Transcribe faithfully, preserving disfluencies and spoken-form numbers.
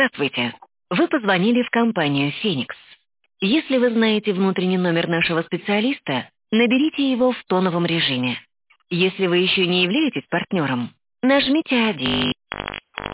Здравствуйте. Вы позвонили в компанию «Феникс». Если вы знаете внутренний номер нашего специалиста, наберите его в тоновом режиме. Если вы еще не являетесь партнером, нажмите один.